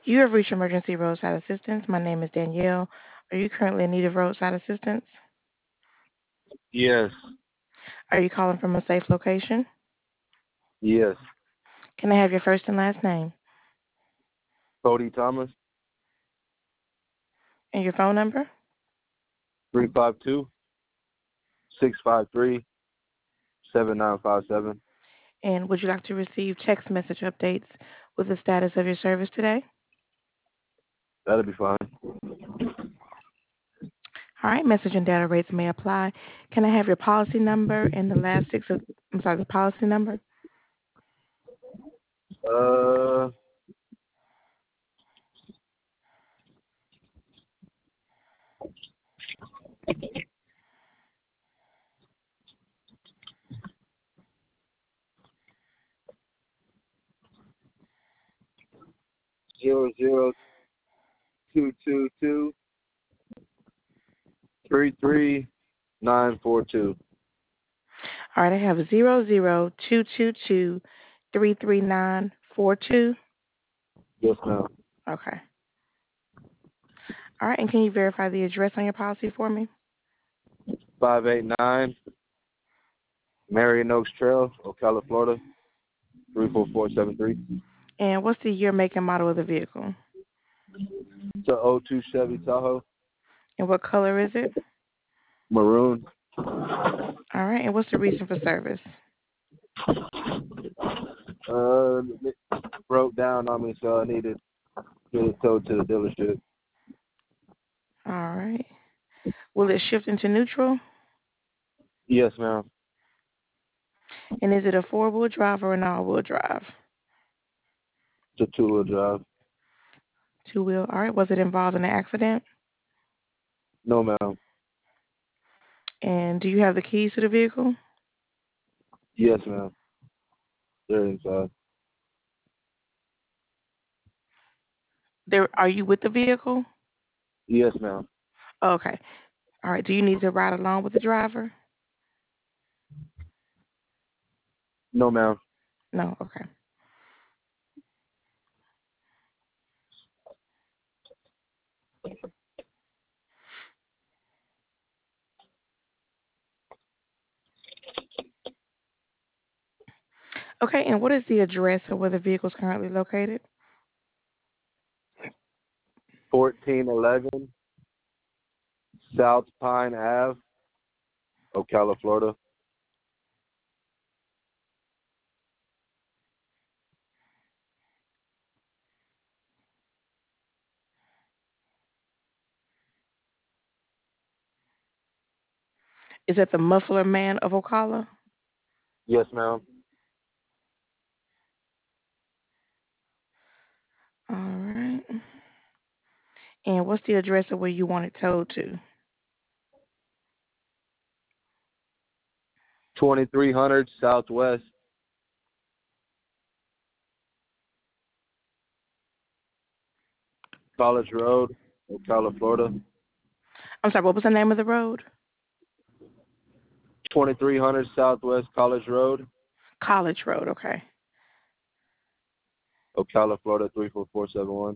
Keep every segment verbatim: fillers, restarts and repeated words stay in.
You have reached emergency roadside assistance. My name is Danielle. Are you currently in need of roadside assistance? Yes, Are you calling from a safe location? yes. Can I have your first and last name Cody Thomas, and your phone number? three five two, six five three, seven nine five seven. And would you like to receive text message updates with the status of your service today? That'll be fine. All right, message and data rates may apply. Can I have your policy number and the last six of, I'm sorry, the policy number? Uh, zero zero two two two three three nine four two. All right, I have zero zero two two two three three nine four two. Yes, ma'am. Okay. All right, and can you verify the address on your policy for me? Five eight nine Marion Oaks Trail, Ocala, Florida, three four four seven three. And what's the year, make, and model of the vehicle? It's a oh two Chevy Tahoe, And what color is it? maroon. All right, and what's the reason for service? Uh, it broke down on me, so I needed to get it towed to the dealership. All right. Will it shift into neutral? Yes, ma'am. And is it a four-wheel drive or an all-wheel drive? It's a two-wheel drive. Two-wheel. All right. Was it involved in an accident? No, ma'am. And do you have the keys to the vehicle? Yes, ma'am. They're inside. There. Are you with the vehicle? Yes, ma'am. Okay. All right. Do you need to ride along with the driver? No, ma'am. No. Okay. Okay. And what is the address of where the vehicle is currently located? fourteen eleven South Pine Ave, Ocala, Florida. Is it the Muffler Man of Ocala? Yes, ma'am. All right. And what's the address of where you want it towed to? twenty-three hundred Southwest College Road, Ocala, Florida. I'm sorry. What was the name of the road? twenty-three hundred Southwest College Road, College Road. Okay. Ocala, Florida, three four four seven one.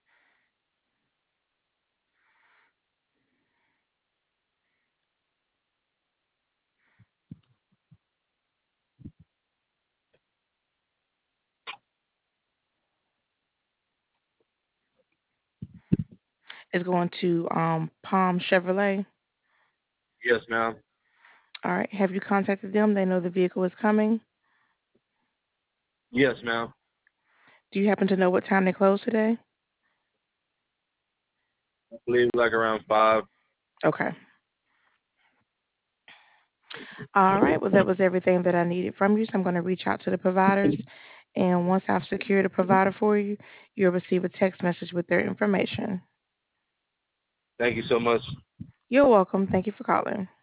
It's going to um, Palm Chevrolet. Yes, ma'am. All right. Have you contacted them? They know the vehicle is coming. Yes, ma'am. Do you happen to know what time they close today? I believe like around five. Okay. All right. Well, that was everything that I needed from you. So I'm going to reach out to the providers. And once I've secured a provider for you, you'll receive a text message with their information. Thank you so much. You're welcome. Thank you for calling.